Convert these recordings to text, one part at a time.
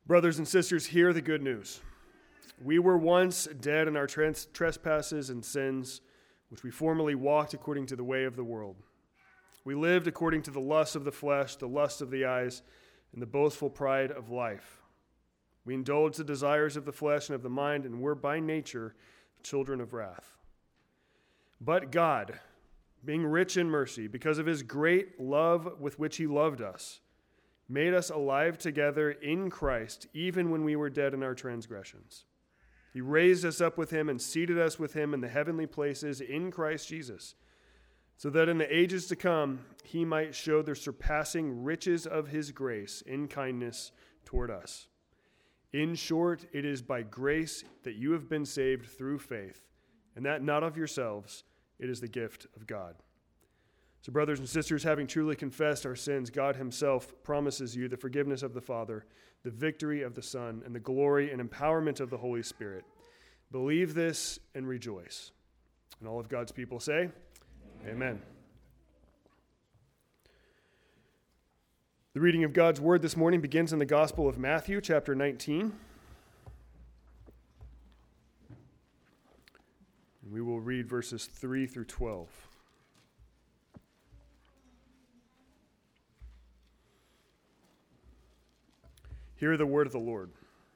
Brothers and sisters, hear the good news. We were once dead in our trespasses and sins, which we formerly walked according to the way of the world. We lived according to the lust of the flesh, the lust of the eyes, and the boastful pride of life. We indulged the desires of the flesh and of the mind, and were by nature children of wrath. But God, being rich in mercy, because of his great love with which he loved us, made us alive together in Christ, even when we were dead in our transgressions. He raised us up with him and seated us with him in the heavenly places in Christ Jesus, so that in the ages to come he might show the surpassing riches of his grace in kindness toward us. In short, it is by grace that you have been saved through faith, and that not of yourselves, it is the gift of God. So, brothers and sisters, having truly confessed our sins, God himself promises you the forgiveness of the Father, the victory of the Son, and the glory and empowerment of the Holy Spirit. Believe this and rejoice. And all of God's people say, Amen. The reading of God's word this morning begins in the Gospel of Matthew, chapter 19. And we will read verses 3 through 12. Hear the word of the Lord.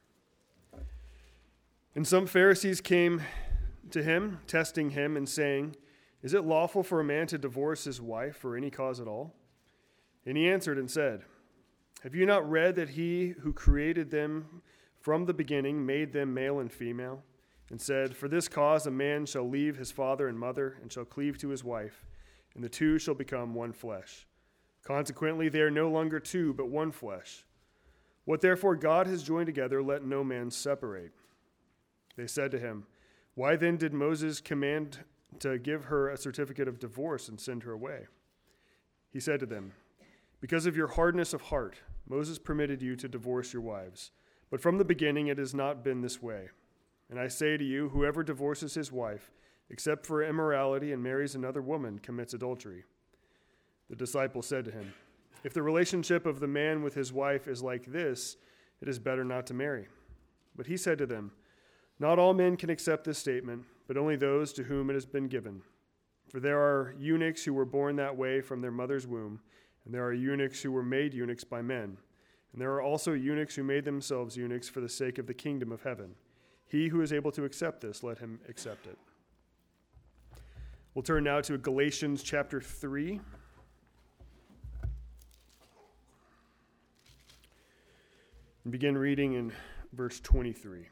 And some Pharisees came to him, testing him and saying, "Is it lawful for a man to divorce his wife for any cause at all?" And he answered and said, "Have you not read that he who created them from the beginning made them male and female, and said, 'For this cause a man shall leave his father and mother and shall cleave to his wife, and the two shall become one flesh. Consequently, they are no longer two, but one flesh. What therefore God has joined together, let no man separate.' They said to him, 'Why then did Moses command to give her a certificate of divorce and send her away?' He said to them, 'Because of your hardness of heart, Moses permitted you to divorce your wives. But from the beginning it has not been this way. And I say to you, whoever divorces his wife, except for immorality, and marries another woman, commits adultery.' The disciples said to him, 'If the relationship of the man with his wife is like this, it is better not to marry.' But he said to them, 'Not all men can accept this statement, but only those to whom it has been given. For there are eunuchs who were born that way from their mother's womb, and there are eunuchs who were made eunuchs by men. And there are also eunuchs who made themselves eunuchs for the sake of the kingdom of heaven. He who is able to accept this, let him accept it.'" We'll turn now to Galatians chapter 3. And begin reading in verse 23.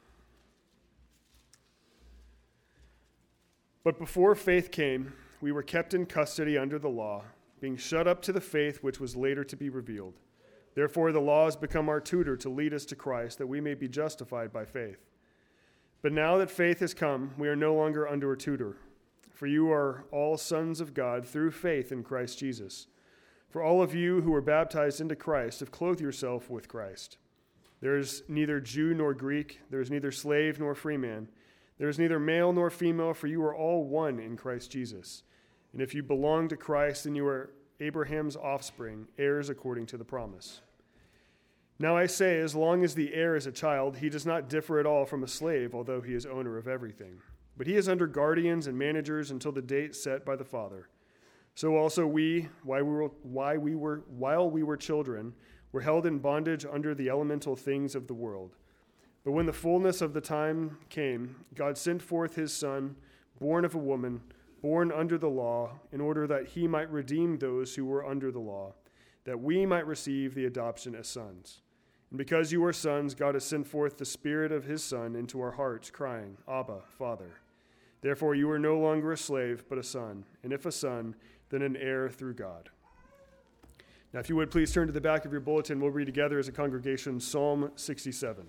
"But before faith came, we were kept in custody under the law, being shut up to the faith which was later to be revealed. Therefore the law has become our tutor to lead us to Christ, that we may be justified by faith. But now that faith has come, we are no longer under a tutor. For you are all sons of God through faith in Christ Jesus. For all of you who were baptized into Christ have clothed yourself with Christ. There is neither Jew nor Greek, there is neither slave nor free man. There is neither male nor female, for you are all one in Christ Jesus. And if you belong to Christ, then you are Abraham's offspring, heirs according to the promise. Now I say, as long as the heir is a child, he does not differ at all from a slave, although he is owner of everything. But he is under guardians and managers until the date set by the Father. So also we, while we were children, were held in bondage under the elemental things of the world. But when the fullness of the time came, God sent forth his Son, born of a woman, born under the law, in order that he might redeem those who were under the law, that we might receive the adoption as sons. And because you are sons, God has sent forth the Spirit of his Son into our hearts, crying, 'Abba, Father.' Therefore you are no longer a slave, but a son, and if a son, then an heir through God." Now, if you would please turn to the back of your bulletin, we'll read together as a congregation Psalm 67.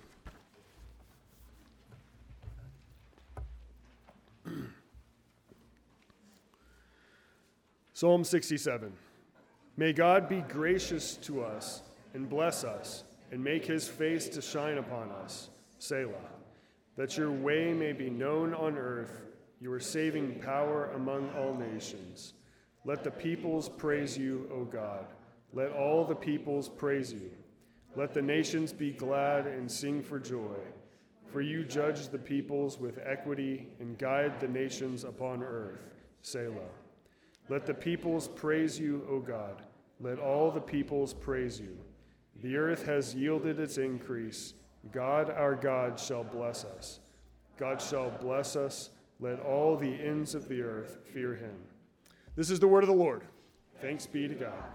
Psalm 67. "May God be gracious to us and bless us and make his face to shine upon us, Selah. That your way may be known on earth, your saving power among all nations. Let the peoples praise you, O God. Let all the peoples praise you. Let the nations be glad and sing for joy. For you judge the peoples with equity and guide the nations upon earth. Selah. Let the peoples praise you, O God. Let all the peoples praise you. The earth has yielded its increase. God, our God, shall bless us. God shall bless us. Let all the ends of the earth fear him. This is the word of the Lord. Thanks be to God.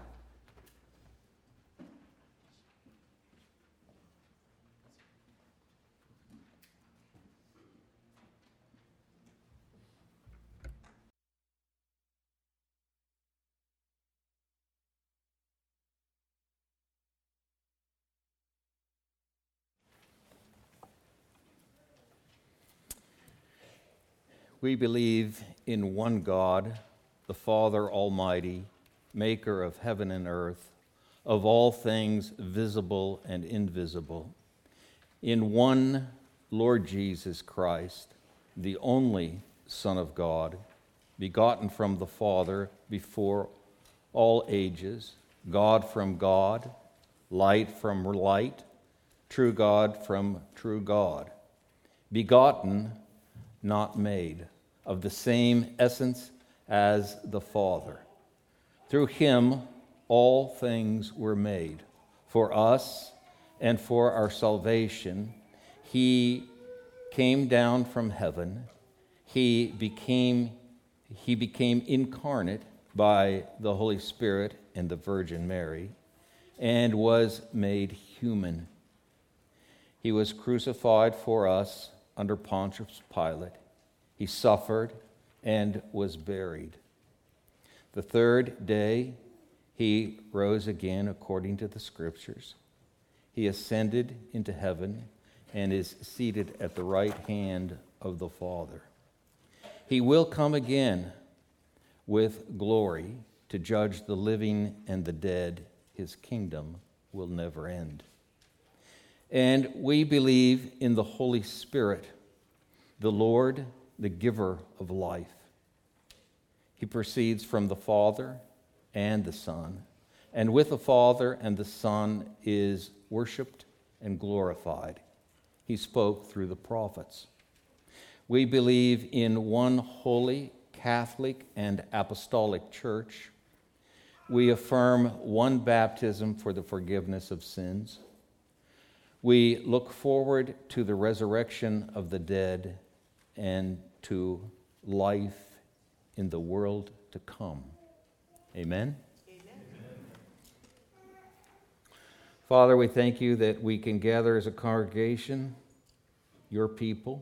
We believe in one God, the Father Almighty, maker of heaven and earth, of all things visible and invisible, in one Lord Jesus Christ, the only Son of God, begotten from the Father before all ages, God from God, light from light, true God from true God, begotten, not made, of the same essence as the Father. Through him all things were made. For us and for our salvation, he came down from heaven. He became incarnate by the Holy Spirit and the Virgin Mary, and was made human. He was crucified for us under Pontius Pilate. He suffered and was buried. The third day, he rose again according to the Scriptures. He ascended into heaven and is seated at the right hand of the Father. He will come again with glory to judge the living and the dead. His kingdom will never end. And we believe in the Holy Spirit, the Lord, the giver of life. He proceeds from the Father and the Son, and with the Father and the Son is worshiped and glorified. He spoke through the prophets. We believe in one holy, Catholic, and apostolic church. We affirm one baptism for the forgiveness of sins. We look forward to the resurrection of the dead and to life in the world to come. Amen? Amen. Father, we thank you that we can gather as a congregation, your people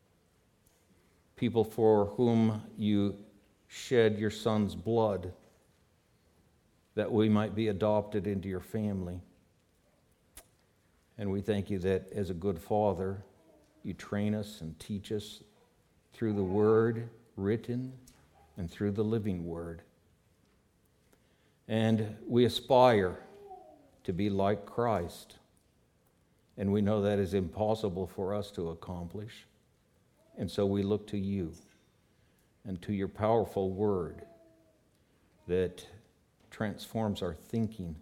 for whom you shed your Son's blood, that we might be adopted into your family. And we thank you that as a good Father, you train us and teach us through the Word written and through the living Word. And we aspire to be like Christ. And we know that is impossible for us to accomplish. And so we look to you and to your powerful Word that transforms our thinking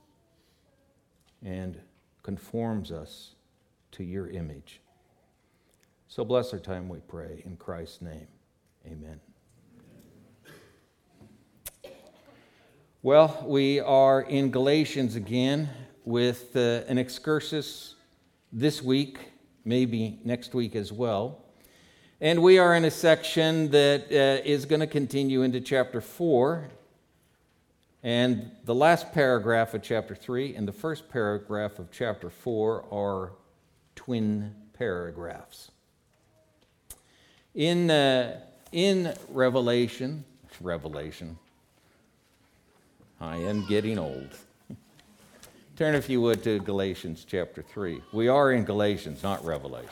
and conforms us to your image. So bless our time, we pray, in Christ's name. Amen. Well, we are in Galatians again with an excursus this week, maybe next week as well. And we are in a section that is going to continue into chapter 4. And the last paragraph of chapter 3 and the first paragraph of chapter 4 are twin paragraphs. In Revelation, I am getting old. Turn, if you would, to Galatians chapter 3. We are in Galatians, not Revelation.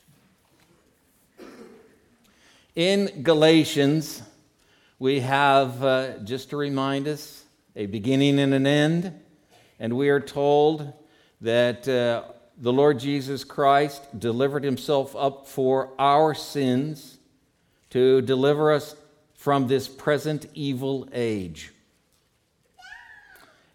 In Galatians, we have, just to remind us, a beginning and an end. And we are told that the Lord Jesus Christ delivered himself up for our sins to deliver us from this present evil age.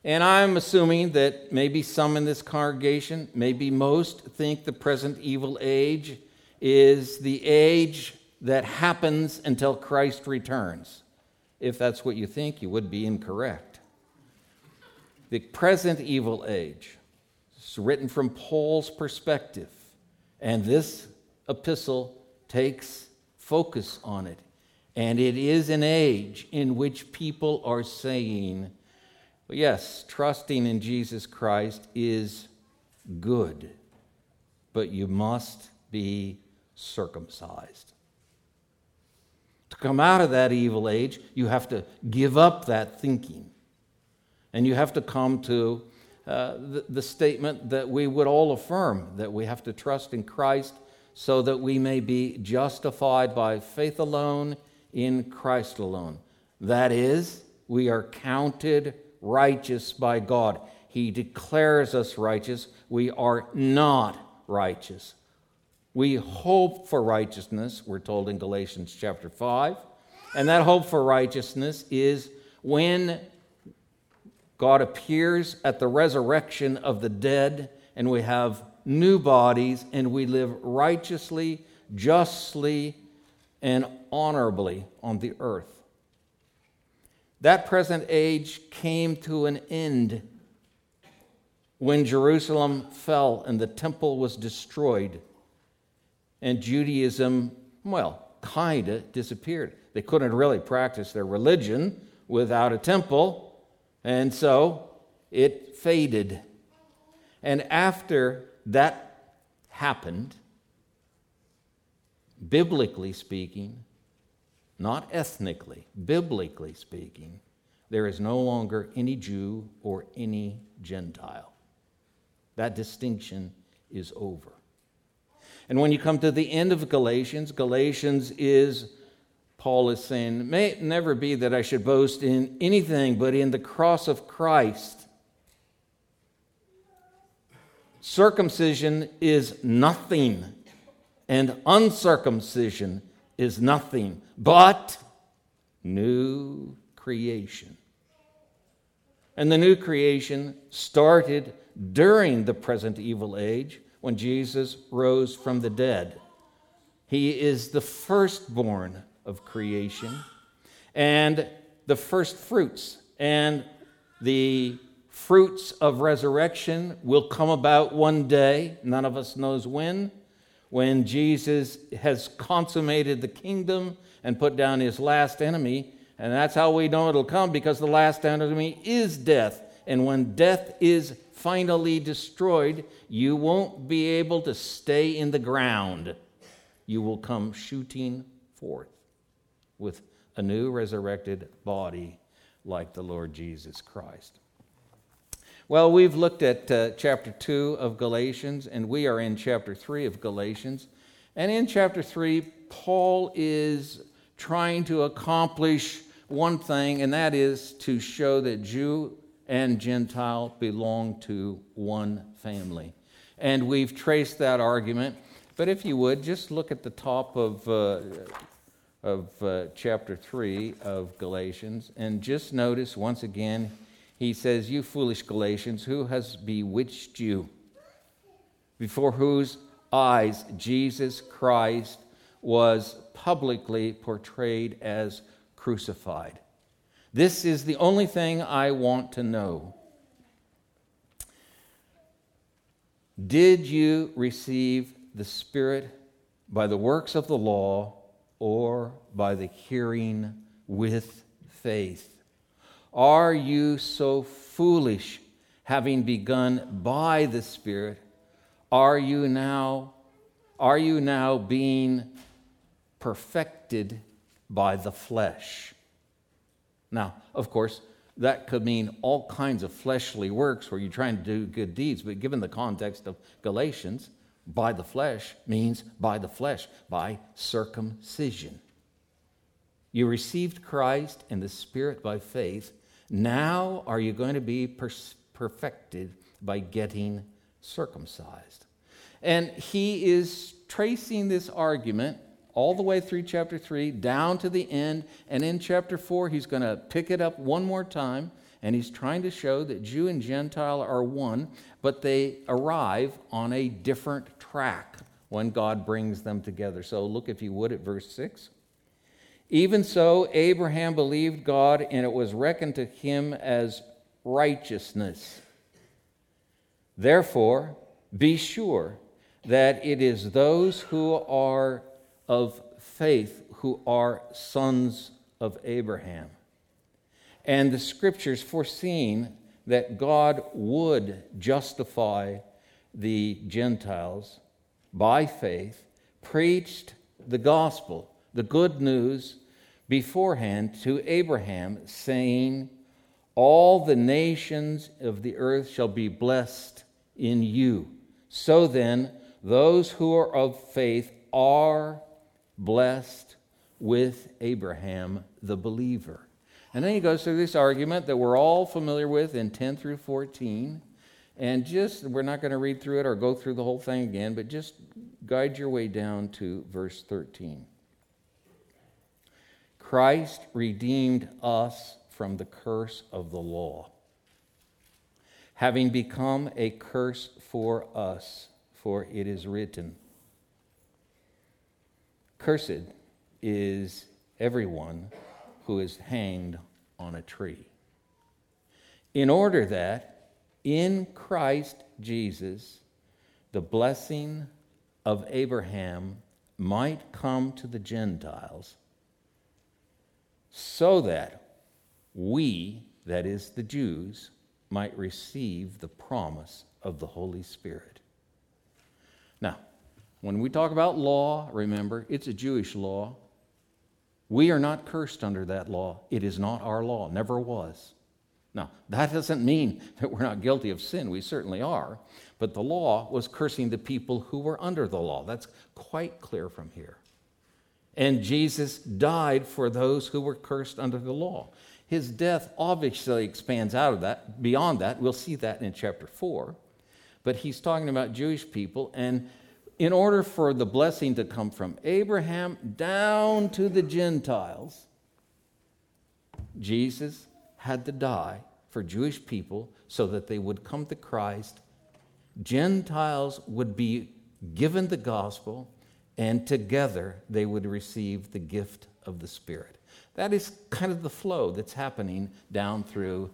And I'm assuming that maybe some in this congregation, maybe most, think the present evil age is the age that happens until Christ returns. If that's what you think, you would be incorrect. The present evil age is written from Paul's perspective, and this epistle takes focus on it. And it is an age in which people are saying, yes, trusting in Jesus Christ is good, but you must be circumcised. To come out of that evil age, you have to give up that thinking. And you have to come to the statement that we would all affirm, that we have to trust in Christ so that we may be justified by faith alone, in Christ alone. That is, we are counted righteous by God. He declares us righteous. We are not righteous. We hope for righteousness, we're told in Galatians chapter 5. And that hope for righteousness is when God appears at the resurrection of the dead and we have new bodies and we live righteously, justly, and honorably on the earth. That present age came to an end when Jerusalem fell and the temple was destroyed and Judaism, kind of disappeared. They couldn't really practice their religion without a temple, and so it faded. And after that happened, biblically speaking, not ethnically, biblically speaking, there is no longer any Jew or any Gentile. That distinction is over. And when you come to the end of Galatians is, Paul is saying, may it never be that I should boast in anything but in the cross of Christ. Circumcision is nothing, and uncircumcision is nothing, but new creation. And the new creation started during the present evil age when Jesus rose from the dead. He is the firstborn of creation and the first fruits. And the fruits of resurrection will come about one day, none of us knows when Jesus has consummated the kingdom and put down his last enemy. And that's how we know it'll come, because the last enemy is death. And when death is finally destroyed, you won't be able to stay in the ground. You will come shooting forth with a new resurrected body like the Lord Jesus Christ. Well, we've looked at chapter 2 of Galatians, and we are in chapter 3 of Galatians. And in chapter 3, Paul is trying to accomplish one thing, and that is to show that Jew and Gentile belong to one family. And we've traced that argument. But if you would, just look at the top of chapter 3 of Galatians, and just notice once again, he says, you foolish Galatians, who has bewitched you? Before whose eyes Jesus Christ was publicly portrayed as crucified. This is the only thing I want to know. Did you receive the Spirit by the works of the law or by the hearing with faith? Are you so foolish, having begun by the Spirit? Are you now being perfected by the flesh? Now, of course, that could mean all kinds of fleshly works where you're trying to do good deeds, but given the context of Galatians, by the flesh means by the flesh, by circumcision. You received Christ and the Spirit by faith. Now are you going to be perfected by getting circumcised? And he is tracing this argument all the way through chapter 3, down to the end. And in chapter 4, he's going to pick it up one more time. And he's trying to show that Jew and Gentile are one, but they arrive on a different track when God brings them together. So look, if you would, at verse 6. Even so, Abraham believed God, and it was reckoned to him as righteousness. Therefore, be sure that it is those who are of faith who are sons of Abraham. And the Scriptures, foreseeing that God would justify the Gentiles by faith, preached the gospel, the good news, beforehand to Abraham, saying, all the nations of the earth shall be blessed in you. So then, those who are of faith are blessed with Abraham the believer. And then he goes through this argument that we're all familiar with in 10 through 14. And we're not going to read through it or go through the whole thing again, but just guide your way down to verse 13. Christ redeemed us from the curse of the law, having become a curse for us, for it is written, cursed is everyone who is hanged on a tree, in order that in Christ Jesus the blessing of Abraham might come to the Gentiles, so that we, that is the Jews, might receive the promise of the Holy Spirit. Now, when we talk about law, remember, it's a Jewish law. We are not cursed under that law. It is not our law, never was. Now, that doesn't mean that we're not guilty of sin. We certainly are. But the law was cursing the people who were under the law. That's quite clear from here. And Jesus died for those who were cursed under the law. His death obviously expands out of that, beyond that. We'll see that in chapter 4. But he's talking about Jewish people. And in order for the blessing to come from Abraham down to the Gentiles, Jesus had to die for Jewish people so that they would come to Christ. Gentiles would be given the gospel, and together they would receive the gift of the Spirit. That is kind of the flow that's happening down through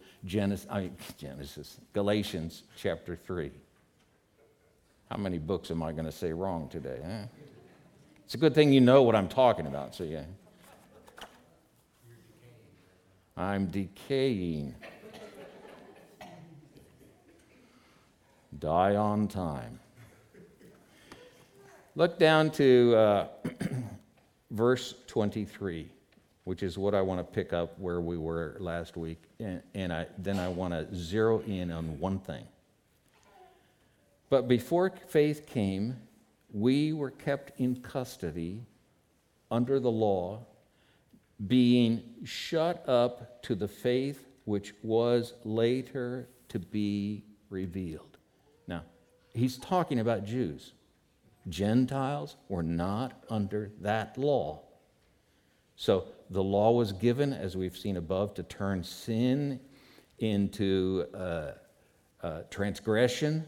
Galatians chapter 3. How many books am I going to say wrong today? Huh? It's a good thing you know what I'm talking about. So yeah, I'm decaying. Die on time. Look down to verse 23, which is what I want to pick up where we were last week. And then I want to zero in on one thing. But before faith came, we were kept in custody under the law, being shut up to the faith which was later to be revealed. Now, he's talking about Jews. Gentiles were not under that law. So the law was given, as we've seen above, to turn sin into transgression,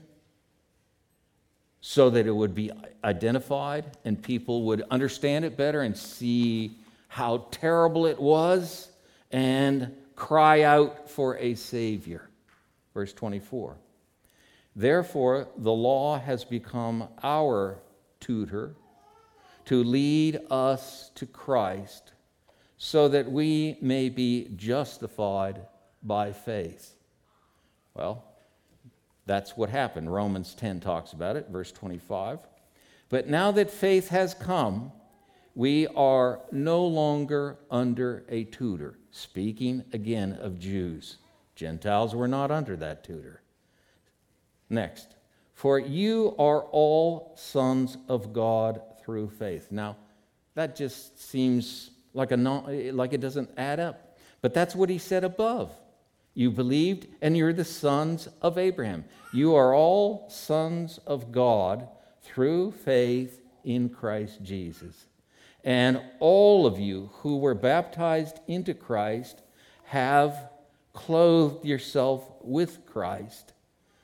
so that it would be identified and people would understand it better and see how terrible it was and cry out for a Savior. Verse 24. Therefore, the law has become our tutor to lead us to Christ, so that we may be justified by faith. Well, that's what happened. Romans 10 talks about it, verse 25. But now that faith has come, we are no longer under a tutor. Speaking again of Jews. Gentiles were not under that tutor. Next. For you are all sons of God through faith. Now, that just seems like it doesn't add up. But that's what he said above. You believed, and you're the sons of Abraham. You are all sons of God through faith in Christ Jesus. And all of you who were baptized into Christ have clothed yourself with Christ.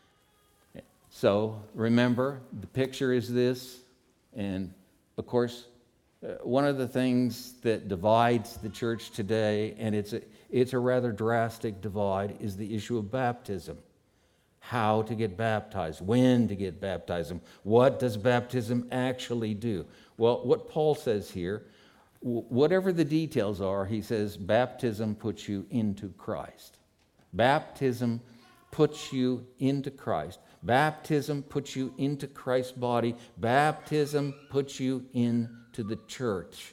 So remember, the picture is this, and of course, one of the things that divides the church today, and it's a rather drastic divide, is the issue of baptism. How to get baptized, when to get baptized, what does baptism actually do? Well, what Paul says here, whatever the details are, he says baptism puts you into Christ. Baptism puts you into Christ. Baptism puts you into Christ's body. Baptism puts you into the church.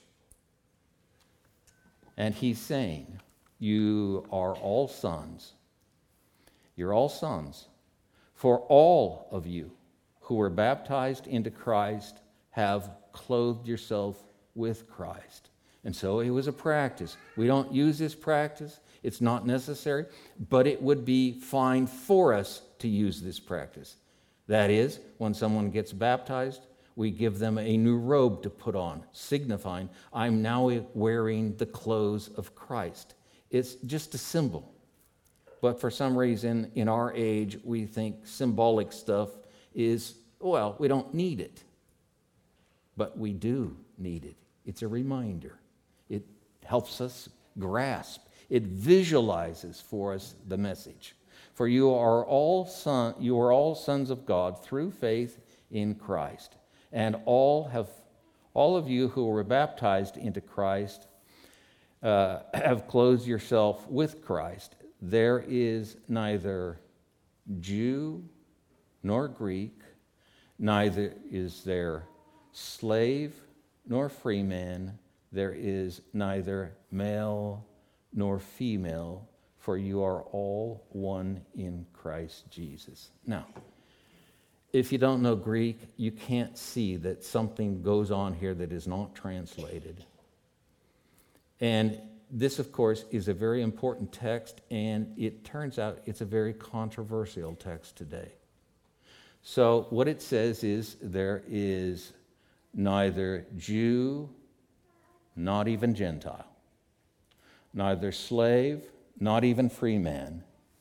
And he's saying, you are all sons. You're all sons. For all of you who were baptized into Christ have clothed yourself with Christ. And so it was a practice. We don't use this practice. It's not necessary, but it would be fine for us to use this practice. That is, when someone gets baptized, we give them a new robe to put on, signifying, I'm now wearing the clothes of Christ. It's just a symbol. But for some reason, in our age, we think symbolic stuff is, well, we don't need it. But we do need it. It's a reminder. It helps us grasp. It visualizes for us the message. For you are all sons of God through faith in Christ. And all of you who were baptized into Christ have clothed yourself with Christ. There is neither Jew nor Greek, neither is there slave nor free man, there is neither male nor female, for you are all one in Christ Jesus. Now, if you don't know Greek, you can't see that something goes on here that is not translated. And this, of course, is a very important text, and it turns out it's a very controversial text today. So what it says is there is neither Jew, not even Gentile, neither slave, not even free man,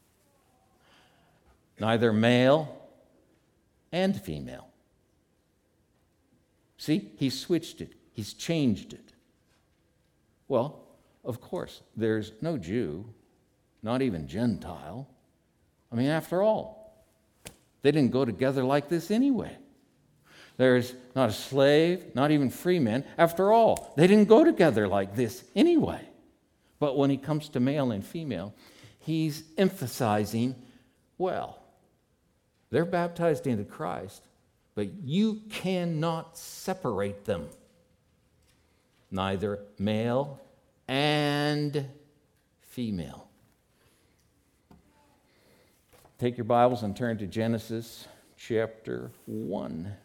neither male and female. See, he's switched it. He's changed it. Well, of course, there's no Jew, not even Gentile. I mean, after all, they didn't go together like this anyway. There's not a slave, not even free man. After all, they didn't go together like this anyway. But when he comes to male and female, he's emphasizing, well, they're baptized into Christ, but you cannot separate them. Neither male and female. Take your Bibles and turn to Genesis chapter 1.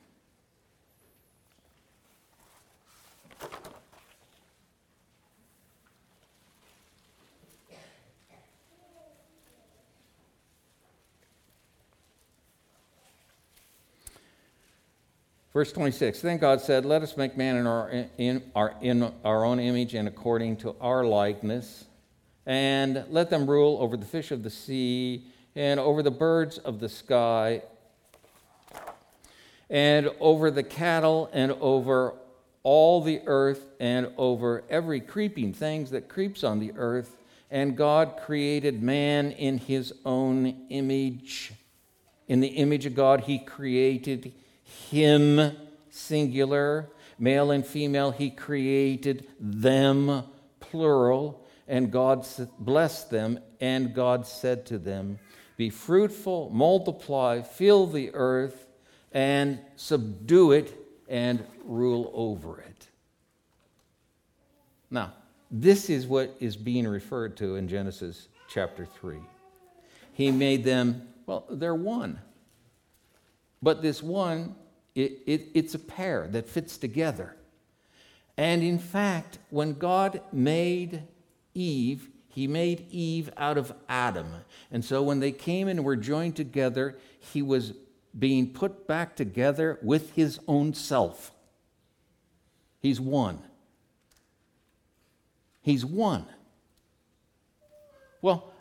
Verse 26, then God said, let us make man in our own image and according to our likeness, and let them rule over the fish of the sea and over the birds of the sky and over the cattle and over all the earth and over every creeping thing that creeps on the earth. And God created man in his own image. In the image of God, he created him, singular, male and female, he created them, plural, and God blessed them, and God said to them, be fruitful, multiply, fill the earth, and subdue it, and rule over it. Now, this is what is being referred to in Genesis chapter 3. He made them, well, they're one. But this one, it's a pair that fits together. And in fact, when God made Eve, he made Eve out of Adam. And so when they came and were joined together, he was being put back together with his own self. He's one. He's one. Well,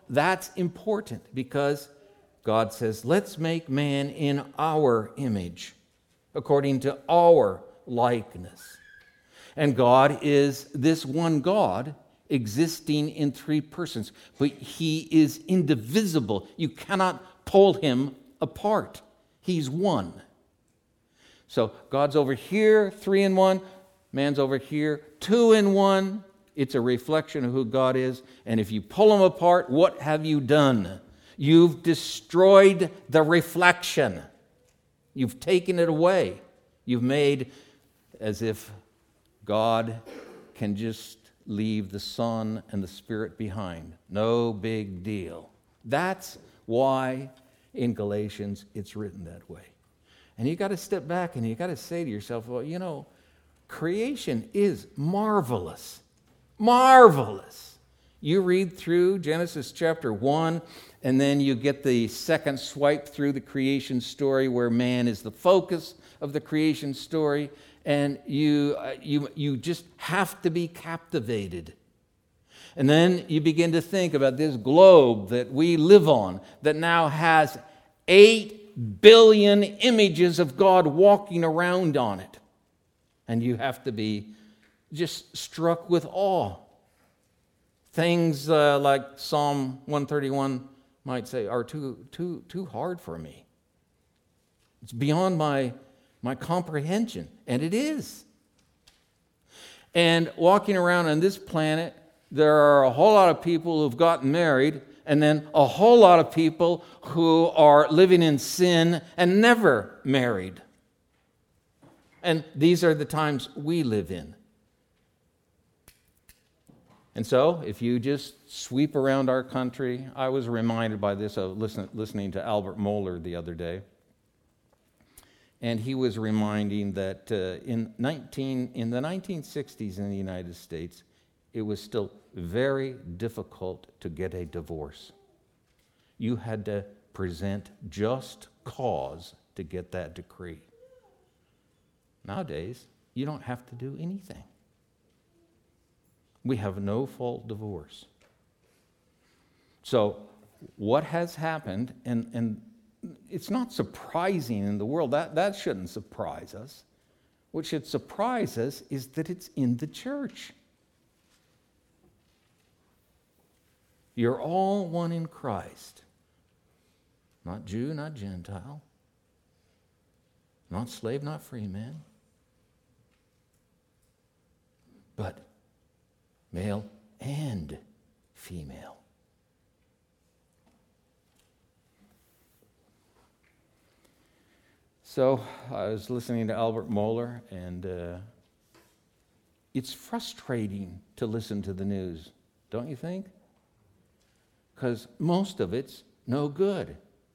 that's important because God says, let's make man in our image, according to our likeness. And God is this one God existing in three persons, but he is indivisible. You cannot pull him apart. He's one. So God's over here, 3 in 1. Man's over here, 2 in 1. It's a reflection of who God is. And if you pull them apart, what have you done? You've destroyed the reflection. You've taken it away. You've made as if God can just leave the Son and the Spirit behind. No big deal. That's why in Galatians it's written that way. And you got to step back and you got to say to yourself, well, you know, creation is marvelous. Marvelous. You read through Genesis chapter 1, and then you get the second swipe through the creation story where man is the focus of the creation story, and you just have to be captivated. And then you begin to think about this globe that we live on that now has 8 billion images of God walking around on it. And you have to be just struck with awe. Things like Psalm 131 might say are too hard for me. It's beyond my comprehension, and it is. And walking around on this planet, there are a whole lot of people who've gotten married, and then a whole lot of people who are living in sin and never married. And these are the times we live in. And so, if you just sweep around our country, I was reminded by this of listening to Albert Mohler the other day. And he was reminding that in the 1960s in the United States, it was still very difficult to get a divorce. You had to present just cause to get that decree. Nowadays, you don't have to do anything. We have no-fault divorce. So what has happened, and it's not surprising in the world, that shouldn't surprise us. What should surprise us is that it's in the church. You're all one in Christ. Not Jew, not Gentile. Not slave, not free man. But male and female. So I was listening to Albert Mohler, and it's frustrating to listen to the news, don't you think? Because most of it's no good.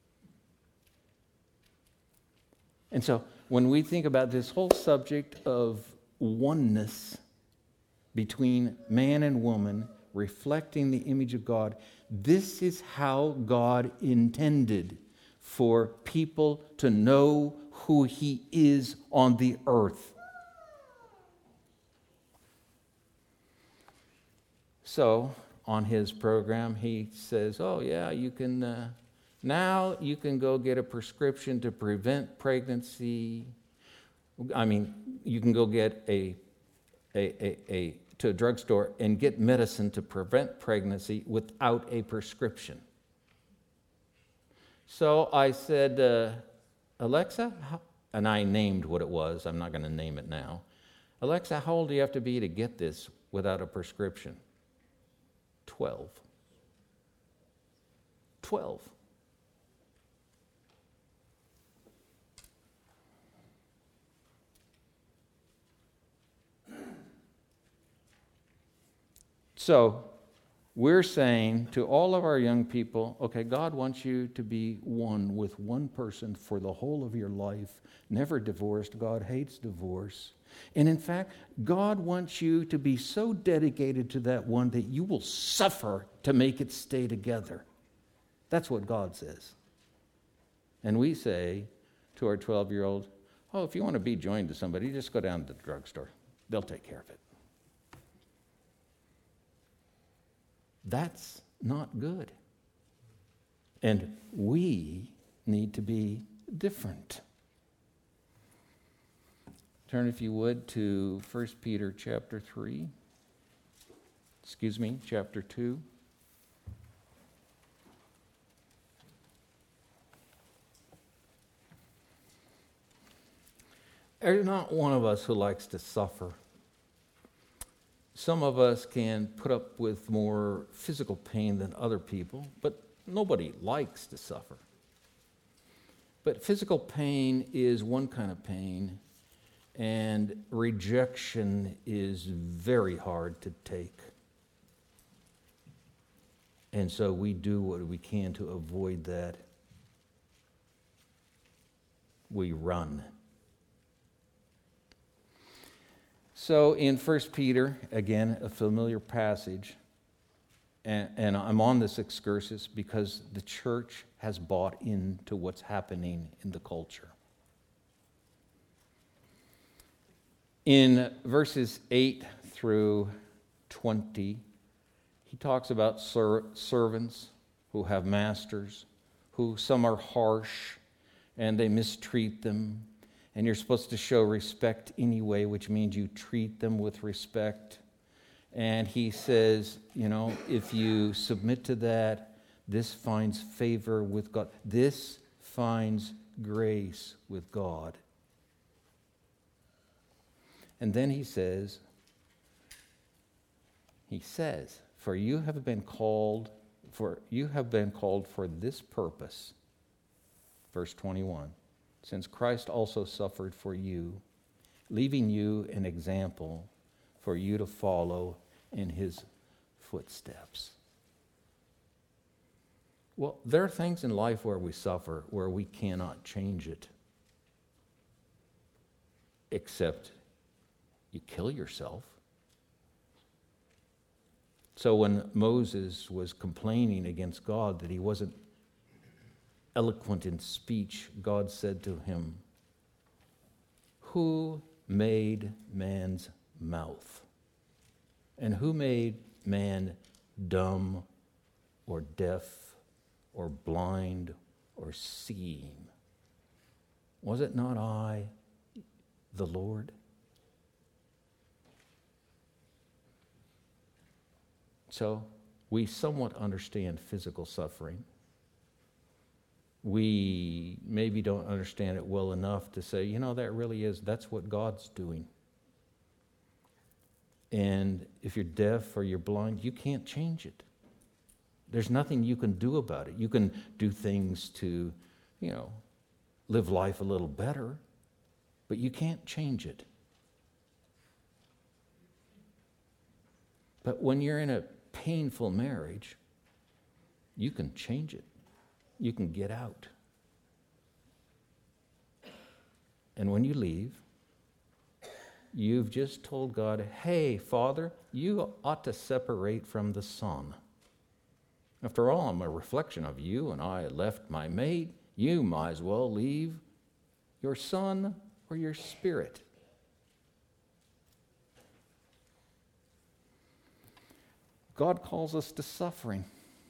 And so when we think about this whole subject of oneness between man and woman, reflecting the image of God, this is how God intended for people to know who He is on the earth. So, on his program, he says, oh yeah, you can now you can go get a prescription to prevent pregnancy. I mean, you can go get to a drugstore and get medicine to prevent pregnancy without a prescription. So I said, Alexa, and I named what it was. I'm not going to name it now. Alexa, how old do you have to be to get this without a prescription? 12. 12. So, we're saying to all of our young people, okay, God wants you to be one with one person for the whole of your life, never divorced. God hates divorce. And in fact, God wants you to be so dedicated to that one that you will suffer to make it stay together. That's what God says. And we say to our 12-year-old, oh, if you want to be joined to somebody, just go down to the drugstore. They'll take care of it. That's not good. And we need to be different. Turn, if you would, to 1 Peter chapter 2. There's not one of us who likes to suffer. Some of us can put up with more physical pain than other people, but nobody likes to suffer. But physical pain is one kind of pain, and rejection is very hard to take. And so we do what we can to avoid that. We run. So in 1 Peter, again, a familiar passage, and I'm on this excursus because the church has bought into what's happening in the culture. In verses 8 through 20, he talks about servants who have masters, who some are harsh and they mistreat them. And you're supposed to show respect anyway, which means you treat them with respect. And he says, if you submit to that, this finds favor with God. This finds grace with God. And then he says, for you have been called for this purpose. Verse 21. Since Christ also suffered for you, leaving you an example for you to follow in his footsteps. Well, there are things in life where we suffer, where we cannot change it, except you kill yourself. So when Moses was complaining against God that he wasn't eloquent in speech, God said to him, "Who made man's mouth? And who made man dumb or deaf or blind or seeing? Was it not I, the Lord?" So we somewhat understand physical suffering. We maybe don't understand it well enough to say, that's what God's doing. And if you're deaf or you're blind, you can't change it. There's nothing you can do about it. You can do things to, live life a little better, but you can't change it. But when you're in a painful marriage, you can change it. You can get out. And when you leave, you've just told God, "Hey, Father, you ought to separate from the sun. After all, I'm a reflection of you, and I left my mate. You might as well leave your son or your spirit." God calls us to suffering.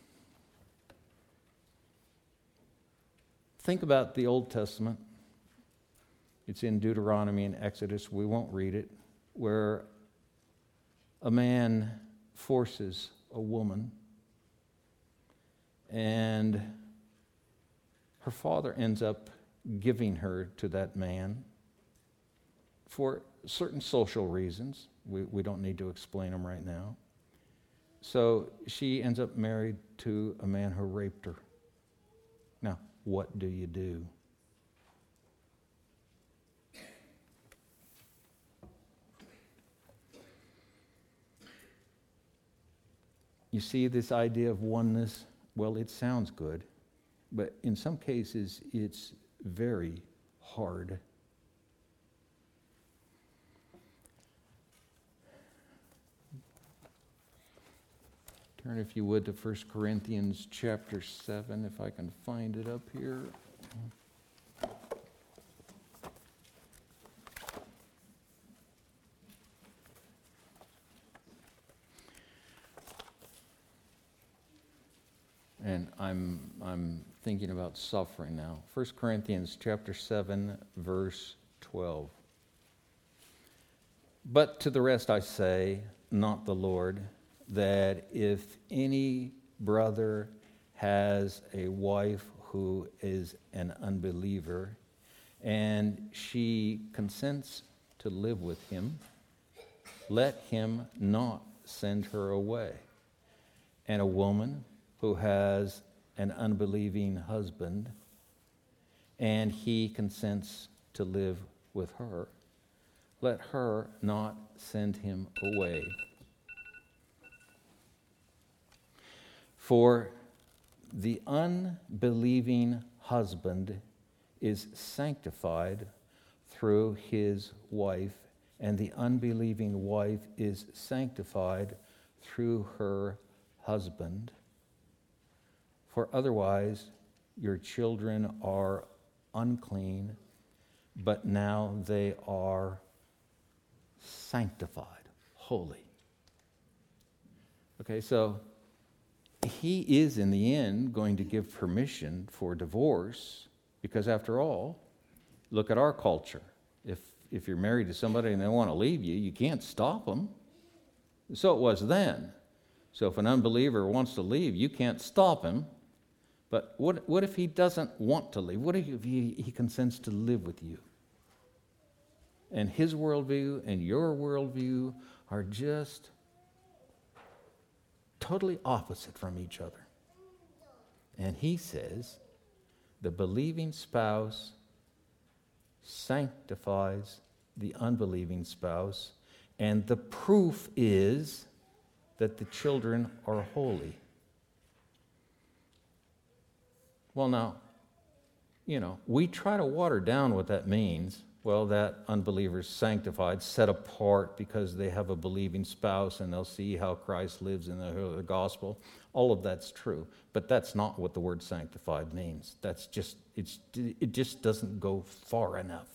Think about the Old Testament. It's in Deuteronomy and Exodus. We won't read it. Where a man forces a woman, and her father ends up giving her to that man for certain social reasons. We don't need to explain them right now. So she ends up married to a man who raped her. Now, what do you do? You see this idea of oneness? Well, it sounds good, but in some cases it's very hard. Turn, if you would, to 1 Corinthians chapter 7, if I can find it up here. And I'm thinking about suffering now. 1 Corinthians chapter 7, verse 12. But to the rest I say, not the Lord, that if any brother has a wife who is an unbeliever, and she consents to live with him, let him not send her away. And a woman who has an unbelieving husband, and he consents to live with her, let her not send him away. For the unbelieving husband is sanctified through his wife, and the unbelieving wife is sanctified through her husband. For otherwise your children are unclean, but now they are sanctified, holy. Okay, so he is in the end going to give permission for divorce, because after all, look at our culture. If you're married to somebody and they want to leave you, you can't stop them. So it was then. So if an unbeliever wants to leave, you can't stop him. But what if he doesn't want to leave? What if he consents to live with you? And his worldview and your worldview are just totally opposite from each other. And he says, the believing spouse sanctifies the unbelieving spouse, and the proof is that the children are holy. Well, now, we try to water down what that means. Well, that unbeliever's sanctified, set apart because they have a believing spouse and they'll see how Christ lives in the gospel. All of that's true, but that's not what the word sanctified means. It just doesn't go far enough.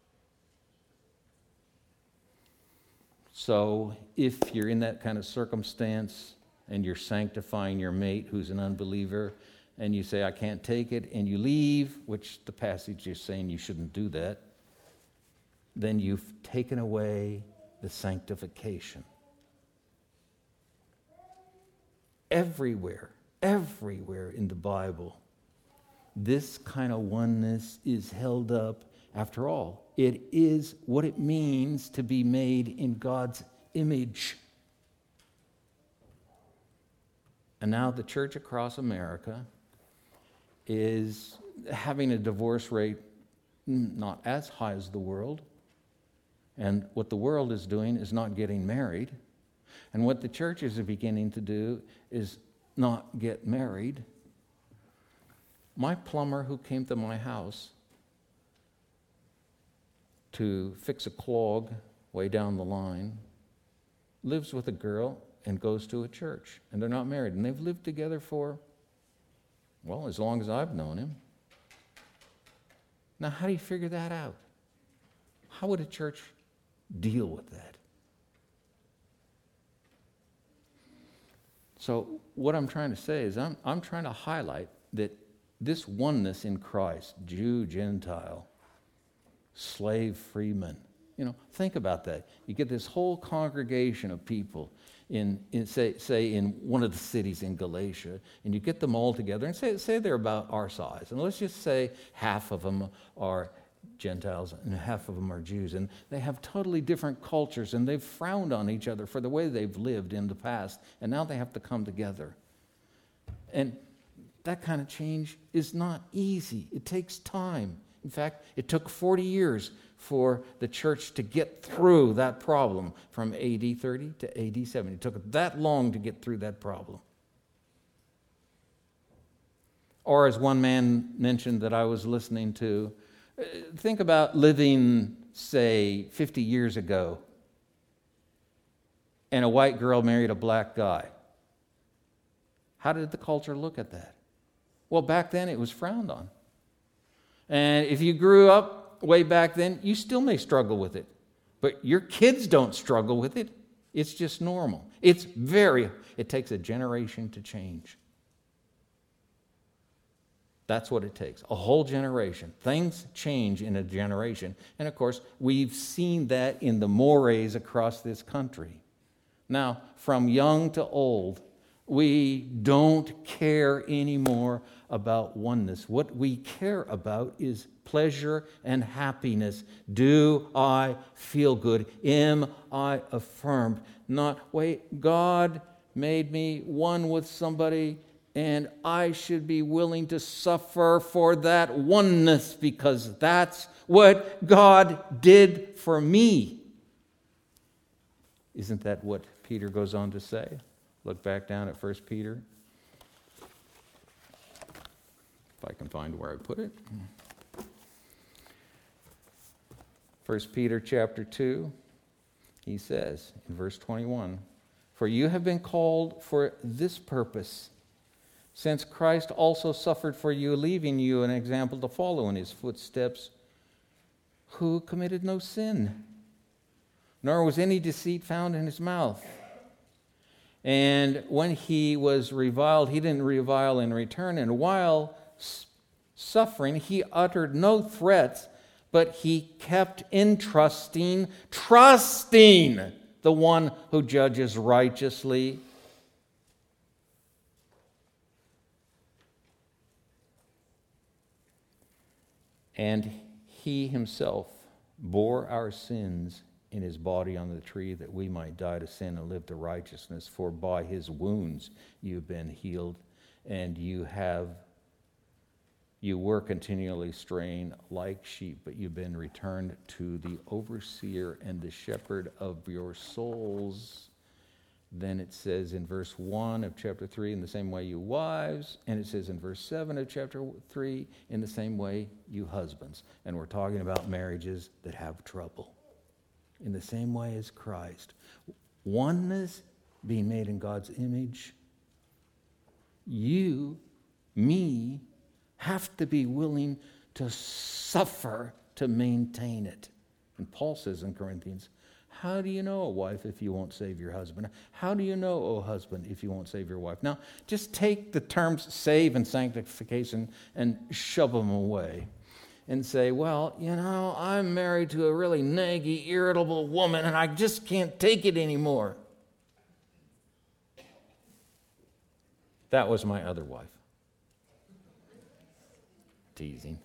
So if you're in that kind of circumstance and you're sanctifying your mate who's an unbeliever, and you say, I can't take it, and you leave, which the passage is saying you shouldn't do that, then you've taken away the sanctification. Everywhere in the Bible, this kind of oneness is held up. After all, it is what it means to be made in God's image. And now the church across America is having a divorce rate not as high as the world. And what the world is doing is not getting married. And what the churches are beginning to do is not get married. My plumber who came to my house to fix a clog way down the line lives with a girl and goes to a church. And they're not married. And they've lived together for, well, as long as I've known him. Now, how do you figure that out? How would a church deal with that? So what I'm trying to say is I'm trying to highlight that this oneness in Christ, Jew, Gentile, slave, freeman, think about that. You get this whole congregation of people in one of the cities in Galatia, and you get them all together, and say they're about our size. And let's just say half of them are Gentiles and half of them are Jews. And they have totally different cultures, and they've frowned on each other for the way they've lived in the past. And now they have to come together. And that kind of change is not easy. It takes time. In fact, it took 40 years for the church to get through that problem from AD 30 to AD 70. It took that long to get through that problem. Or as one man mentioned that I was listening to, think about living, say, 50 years ago, and a white girl married a black guy. How did the culture look at that? Well, back then it was frowned on. And if you grew up way back then, you still may struggle with it. But your kids don't struggle with it. It's just normal. It takes a generation to change. That's what it takes. A whole generation. Things change in a generation. And of course, we've seen that in the mores across this country. Now, from young to old, we don't care anymore about oneness. What we care about is pleasure and happiness. Do I feel good? Am I affirmed? Not, wait, God made me one with somebody, and I should be willing to suffer for that oneness because that's what God did for me. Isn't that what Peter goes on to say? Look back down at 1 Peter. If I can find where I put it. 1 Peter chapter 2, he says in verse 21, "For you have been called for this purpose, since Christ also suffered for you, leaving you an example to follow in his footsteps, who committed no sin, nor was any deceit found in his mouth. And when he was reviled, he didn't revile in return. And while suffering, he uttered no threats, but he kept trusting the one who judges righteously." And he himself bore our sins in his body on the tree, that we might die to sin and live to righteousness. For by his wounds you've been healed, and you were continually straying like sheep, but you've been returned to the overseer and the shepherd of your souls. Then it says in verse 1 of chapter 3, in the same way you wives, and it says in verse 7 of chapter 3, in the same way you husbands. And we're talking about marriages that have trouble. In the same way as Christ. Oneness, being made in God's image. You, me, have to be willing to suffer to maintain it. And Paul says in Corinthians, how do you know, a wife, if you won't save your husband? How do you know, O husband, if you won't save your wife? Now, just take the terms save and sanctification and shove them away. And say, well, I'm married to a really naggy, irritable woman, and I just can't take it anymore. That was my other wife. Teasing.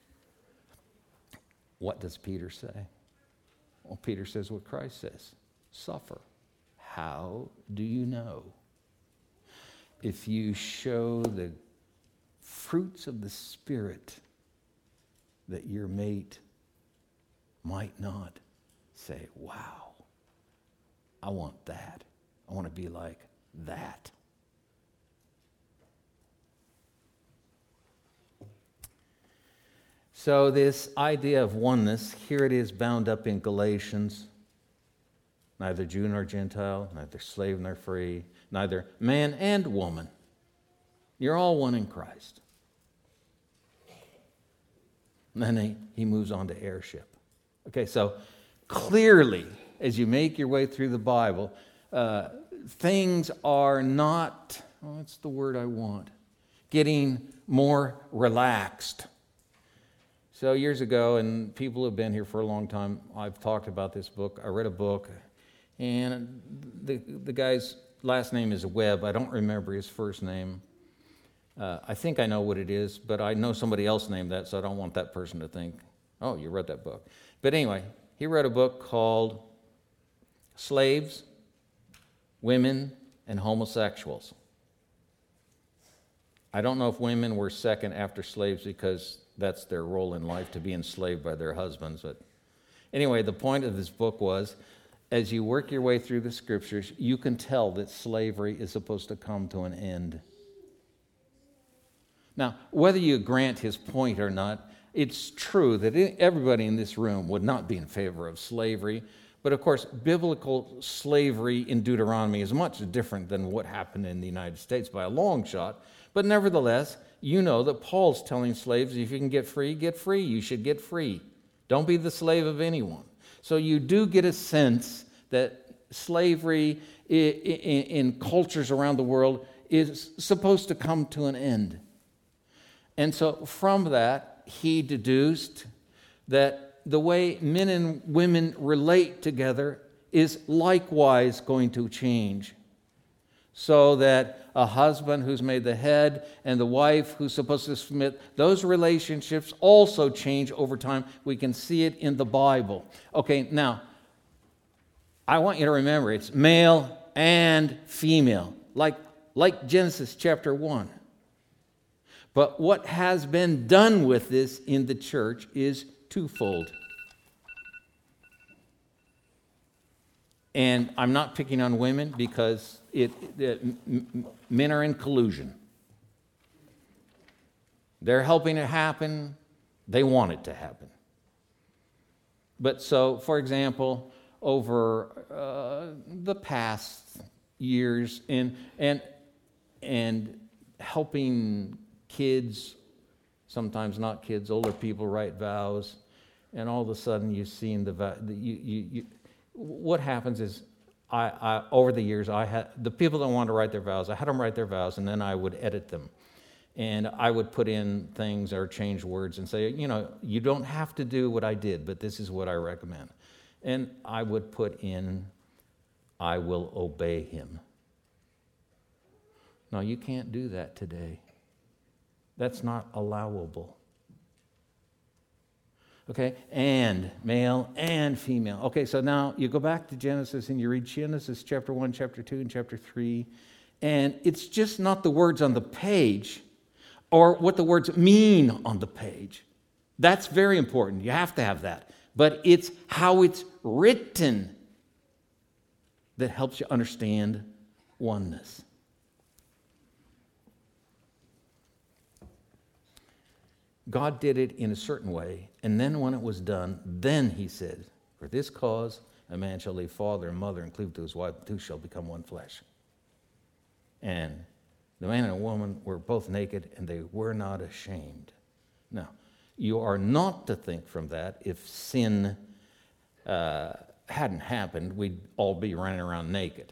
What does Peter say? Well, Peter says what Christ says. Suffer. How do you know? If you show the fruits of the Spirit, that your mate might not say, wow, I want that. I want to be like that. So this idea of oneness, here it is bound up in Galatians. Neither Jew nor Gentile, neither slave nor free, neither man and woman. You're all one in Christ. And then he moves on to heirship. Okay, so clearly, as you make your way through the Bible, things are not, what's the word I want? Getting more relaxed. So years ago, and people who have been here for a long time, I've talked about this book. I read a book, and the guy's last name is Webb. I don't remember his first name. I think I know what it is, but I know somebody else named that, so I don't want that person to think, oh, you read that book. But anyway, he wrote a book called Slaves, Women, and Homosexuals. I don't know if women were second after slaves because that's their role in life, to be enslaved by their husbands. But anyway, the point of this book was, as you work your way through the scriptures, you can tell that slavery is supposed to come to an end. Now, whether you grant his point or not, it's true that everybody in this room would not be in favor of slavery. But of course, biblical slavery in Deuteronomy is much different than what happened in the United States by a long shot. But nevertheless, you know that Paul's telling slaves, if you can get free, get free. You should get free. Don't be the slave of anyone. So you do get a sense that slavery in cultures around the world is supposed to come to an end. And so from that, he deduced that the way men and women relate together is likewise going to change. So that a husband who's made the head and the wife who's supposed to submit, those relationships also change over time. We can see it in the Bible. Okay, now, I want you to remember it's male and female, like Genesis chapter 1. But what has been done with this in the church is twofold. And I'm not picking on women because men are in collusion. They're helping it happen. They want it to happen. But so, for example, over the past years and helping kids, sometimes not kids, older people write vows, and all of a sudden you've seen the vow. What happens is, I over the years, I had the people that wanted to write their vows. I had them write their vows, and then I would edit them, and I would put in things or change words and say, you don't have to do what I did, but this is what I recommend. And I would put in, I will obey him. No, you can't do that today. That's not allowable. Okay, and male and female. Okay, so now you go back to Genesis and you read Genesis chapter 1, chapter 2, and chapter 3, and it's just not the words on the page or what the words mean on the page. That's very important. You have to have that. But it's how it's written that helps you understand oneness. God did it in a certain way, and then when it was done, then he said, for this cause a man shall leave father and mother and cleave to his wife, the two shall become one flesh. And the man and woman were both naked, and they were not ashamed. Now, you are not to think from that, if sin hadn't happened, we'd all be running around naked.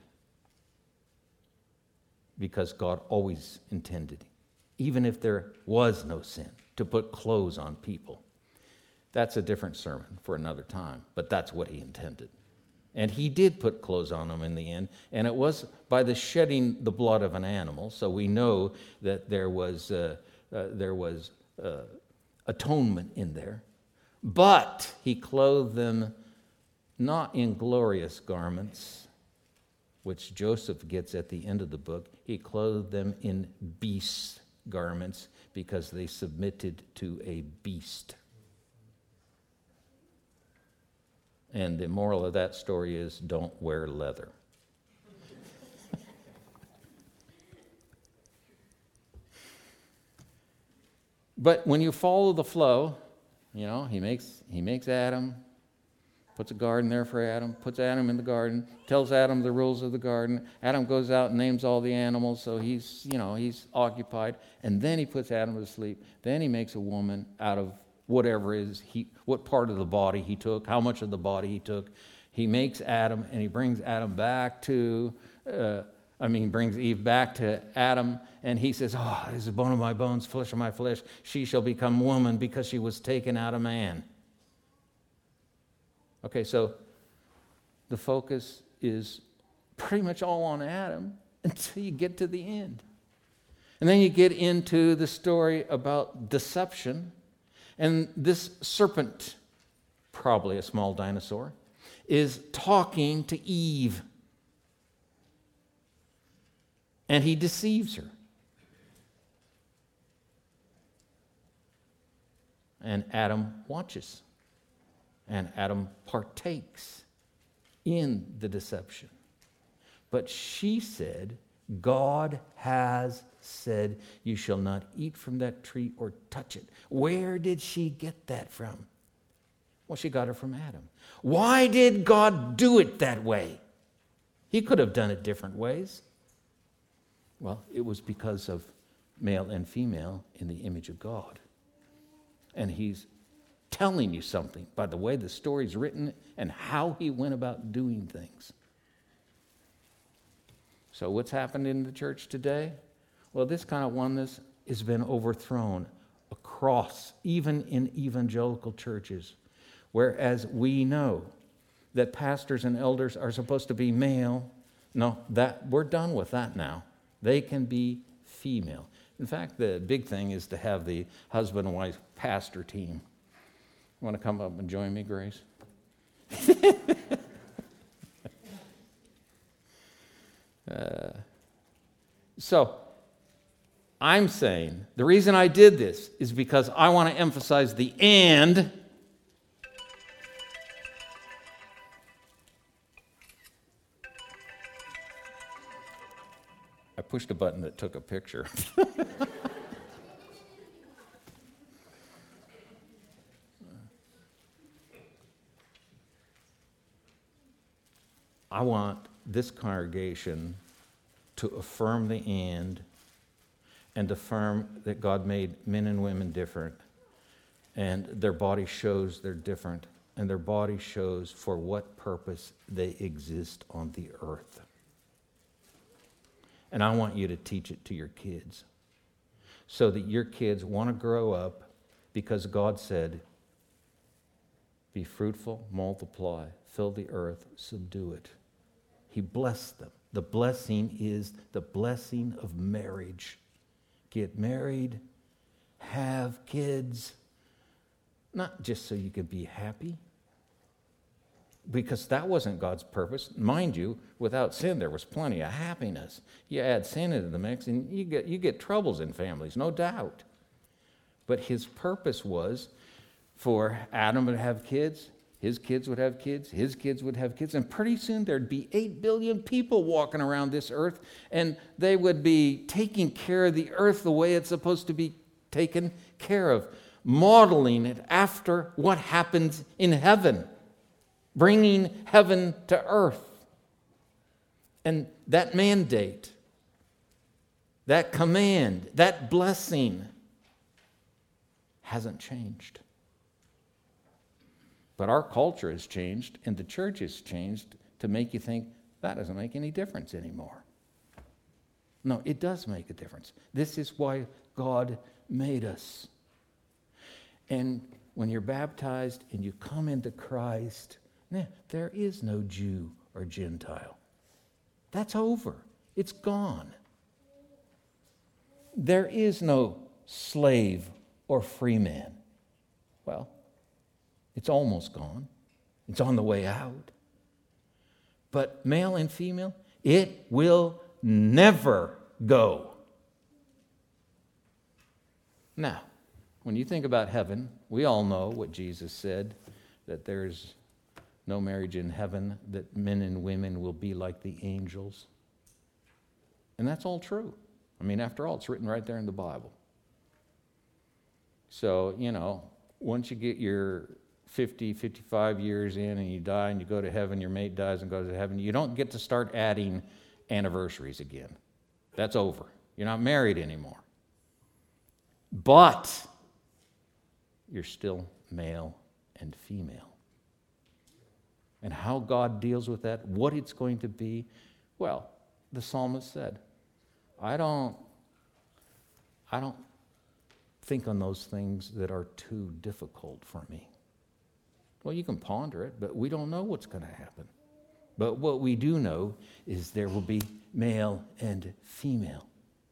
Because God always intended, even if there was no sin, to put clothes on people. That's a different sermon for another time, but that's what he intended. And he did put clothes on them in the end, and it was by the shedding the blood of an animal, so we know that there was atonement in there. But he clothed them not in glorious garments, which Joseph gets at the end of the book. He clothed them in beast garments, because they submitted to a beast. And the moral of that story is, don't wear leather. But when you follow the flow, he makes Adam, puts a garden there for Adam, puts Adam in the garden, tells Adam the rules of the garden. Adam goes out and names all the animals, so he's occupied. And then he puts Adam to sleep. Then he makes a woman out of whatever what part of the body he took, how much of the body he took. He makes Adam, and he brings Adam back to, brings Eve back to Adam, and he says, this is bone of my bones, flesh of my flesh. She shall become woman because she was taken out of man. Okay, so the focus is pretty much all on Adam until you get to the end. And then you get into the story about deception. And this serpent, probably a small dinosaur, is talking to Eve. And he deceives her. And Adam watches. And Adam partakes in the deception. But she said, God has said, you shall not eat from that tree or touch it. Where did she get that from? Well, she got it from Adam. Why did God do it that way? He could have done it different ways. Well, it was because of male and female in the image of God. And he's telling you something by the way the story's written and how he went about doing things. So what's happened in the church today? Well, this kind of oneness has been overthrown cross, even in evangelical churches, whereas we know that pastors and elders are supposed to be male. No, we're done with that now. They can be female. In fact, the big thing is to have the husband and wife pastor team. You want to come up and join me, Grace? So, I'm saying the reason I did this is because I want to emphasize the and. I pushed a button that took a picture. I want this congregation to affirm the and affirm that God made men and women different, and their body shows they're different, and their body shows for what purpose they exist on the earth. And I want you to teach it to your kids so that your kids want to grow up because God said, be fruitful, multiply, fill the earth, subdue it. He blessed them. The blessing is the blessing of marriage. Get married, have kids, not just so you could be happy, because that wasn't God's purpose. Mind you, without sin, there was plenty of happiness. You add sin into the mix, and you get troubles in families, no doubt. But his purpose was for Adam to have kids, his kids would have kids, his kids would have kids, and pretty soon there'd be 8 billion people walking around this earth, and they would be taking care of the earth the way it's supposed to be taken care of, modeling it after what happens in heaven, bringing heaven to earth. And that mandate, that command, that blessing hasn't changed. But our culture has changed, and the church has changed to make you think that doesn't make any difference anymore. No, it does make a difference. This is why God made us. And when you're baptized and you come into Christ, there is no Jew or Gentile. That's over. It's gone. There is no slave or free man. Well, it's almost gone. It's on the way out. But male and female, it will never go. Now, when you think about heaven, we all know what Jesus said, that there's no marriage in heaven, that men and women will be like the angels. And that's all true. I mean, after all, it's written right there in the Bible. So, once you get your 50, 55 years in and you die and you go to heaven, your mate dies and goes to heaven, you don't get to start adding anniversaries again. That's over. You're not married anymore. But you're still male and female. And how God deals with that, what it's going to be, well, the psalmist said, I don't think on those things that are too difficult for me. Well, you can ponder it, but we don't know what's going to happen. But what we do know is there will be male and female.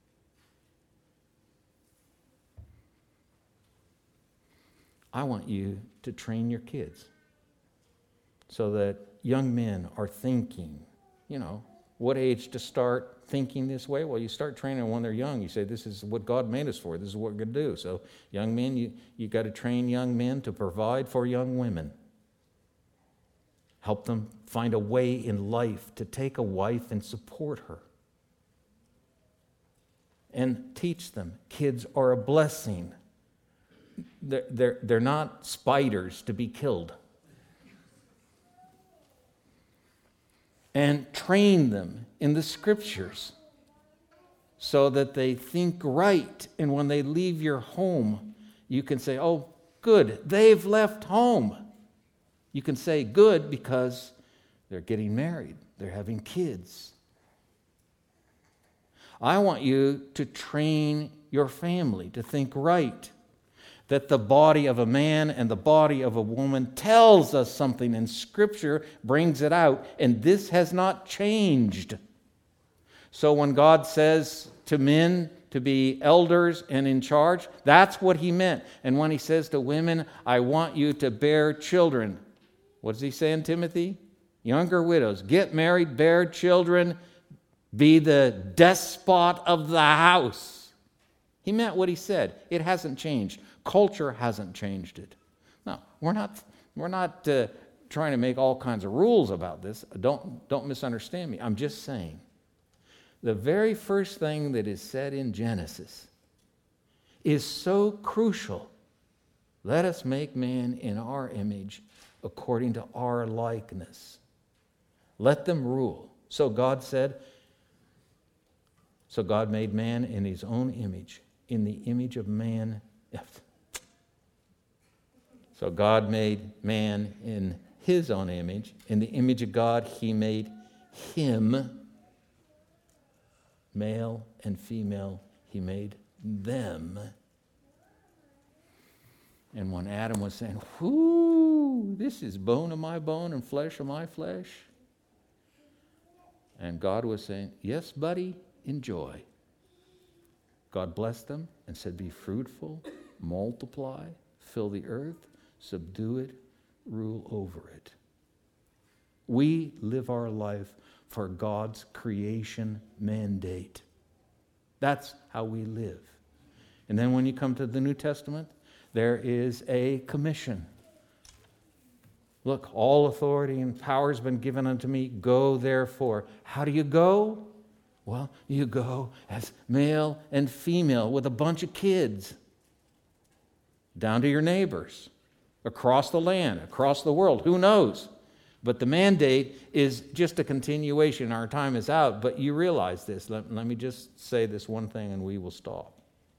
I want you to train your kids so that young men are thinking, what age to start thinking this way? Well, you start training them when they're young. You say, this is what God made us for. This is what we're going to do. So young men, you got to train young men to provide for young women. Help them find a way in life to take a wife and support her. And teach them. Kids are a blessing. They're not spiders to be killed. And train them in the scriptures so that they think right. And when they leave your home, you can say, oh, good, they've left home. You can say good because they're getting married. They're having kids. I want you to train your family to think right. that the body of a man and the body of a woman tells us something, and Scripture brings it out, and this has not changed. So when God says to men to be elders and in charge, that's what he meant. And when he says to women, I want you to bear children, what does he say in Timothy? Younger widows, get married, bear children, be the despot of the house. He meant what he said. It hasn't changed. Culture hasn't changed it. Now, we're not trying to make all kinds of rules about this. Don't misunderstand me. I'm just saying, the very first thing that is said in Genesis is so crucial. Let us make man in our image according to our likeness. Let them rule. So God made man in his own image. In the image of man. So God made man in his own image. In the image of God, he made him. Male and female, he made them. And when Adam was saying, whoo, this is bone of my bone and flesh of my flesh. And God was saying, yes, buddy, enjoy. God blessed them and said, be fruitful, multiply, fill the earth, subdue it, rule over it. We live our life for God's creation mandate. That's how we live. And then when you come to the New Testament, there is a commission. Look, all authority and power has been given unto me. Go therefore. How do you go? Well, you go as male and female with a bunch of kids. Down to your neighbors. Across the land, across the world. Who knows? But the mandate is just a continuation. Our time is out, but you realize this. Let me just say this one thing and we will stop.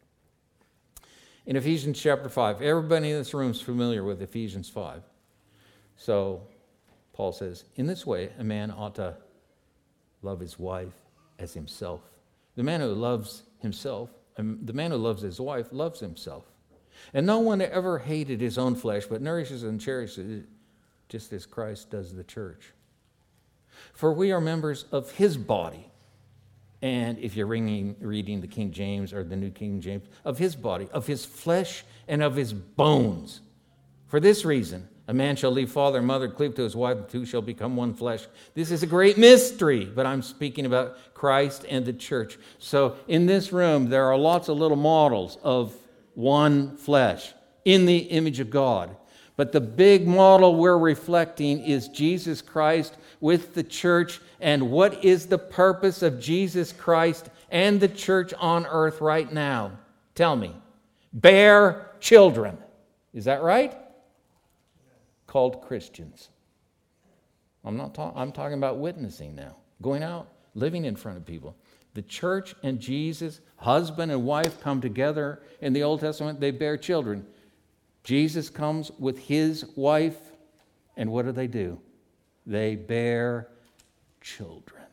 In Ephesians chapter 5, everybody in this room is familiar with Ephesians 5. So Paul says, in this way, a man ought to love his wife as himself. The man who loves himself, the man who loves his wife loves himself. And no one ever hated his own flesh, but nourishes and cherishes it, just as Christ does the church. For we are members of his body. And if you're reading the King James or the New King James, of his body, of his flesh and of his bones. For this reason, a man shall leave father and mother, cleave to his wife, and the two shall become one flesh. This is a great mystery, but I'm speaking about Christ and the church. So in this room, there are lots of little models of one flesh in the image of God. But the big model we're reflecting is Jesus Christ with the church. And what is the purpose of Jesus Christ and the church on earth right now? Tell me. Bear children. Is that right? Called Christians. I'm talking about witnessing now. Going out, living in front of people. The church and Jesus, husband and wife, come together in the Old Testament. They bear children. Jesus comes with his wife, and what do? They bear children.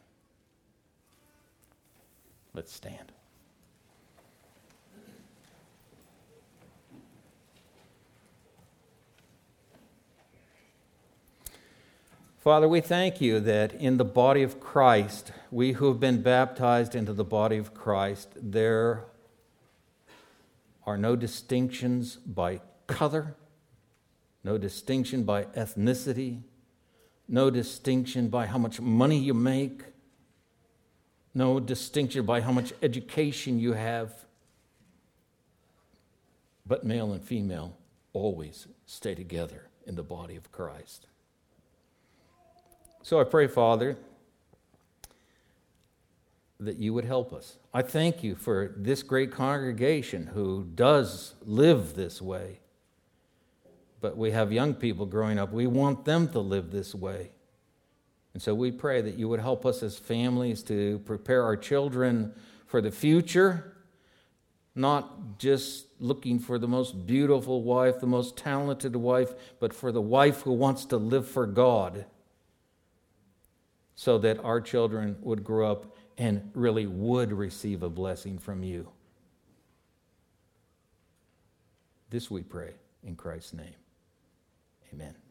Let's stand. Father, we thank you that in the body of Christ, we who have been baptized into the body of Christ, there are no distinctions by color, no distinction by ethnicity, no distinction by how much money you make, no distinction by how much education you have, but male and female always stay together in the body of Christ. So I pray, Father, that you would help us. I thank you for this great congregation who does live this way. But we have young people growing up. We want them to live this way. And so we pray that you would help us as families to prepare our children for the future, not just looking for the most beautiful wife, the most talented wife, but for the wife who wants to live for God, so that our children would grow up and really would receive a blessing from you. This we pray in Christ's name. Amen.